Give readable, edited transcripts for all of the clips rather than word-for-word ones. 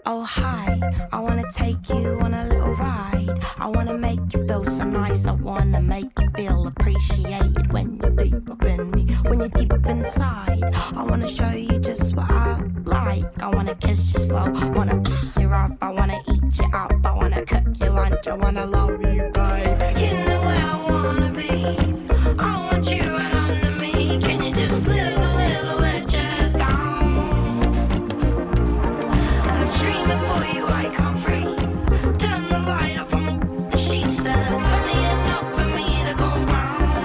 Oh hi, I wanna take you on a little ride. I wanna make you feel so nice. I wanna make you feel appreciated when you're deep up in me, when you're deep up inside. I wanna show you just what I like. I wanna kiss you slow, wanna pick you up. I wanna eat you up, I wanna cook your lunch. I wanna love you, babe. You know where I wanna be. I want you right under me. Can you just live a little let you down? I'm screaming for you, I can't breathe. Turn the light off on the sheets. There's plenty enough for me to go round.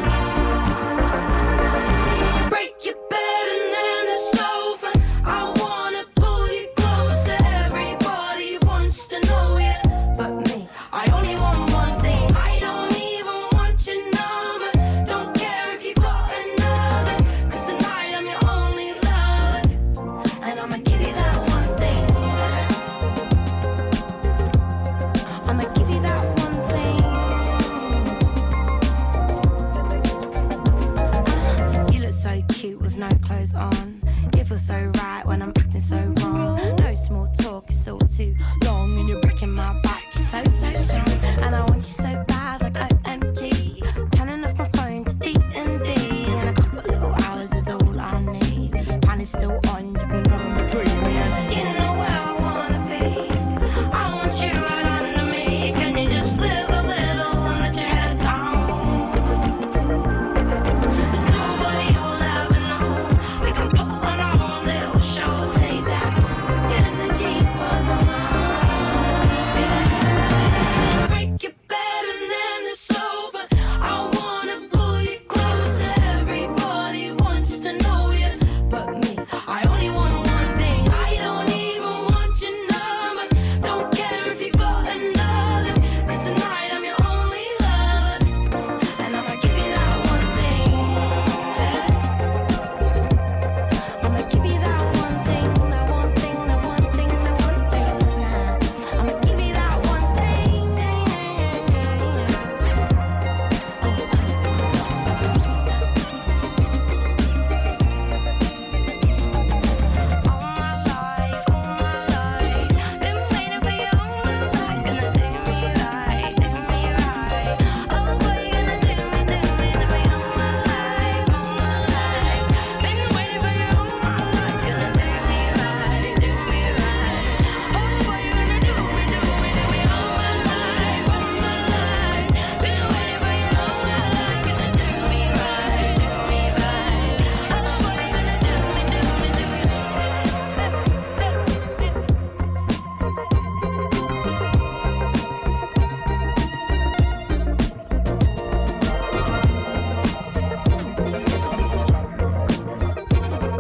Break your bed and then the sofa. I wanna pull you closer. Everybody wants to know you, but me, I only want one thing. I don't even want your number. Don't care if you got another, 'cause tonight I'm your only lover. And I'ma give you that one thing. I'ma give you that one thing. You look so cute with no clothes on. It feels so right when I'm acting so wrong. No small talk, it's all too long.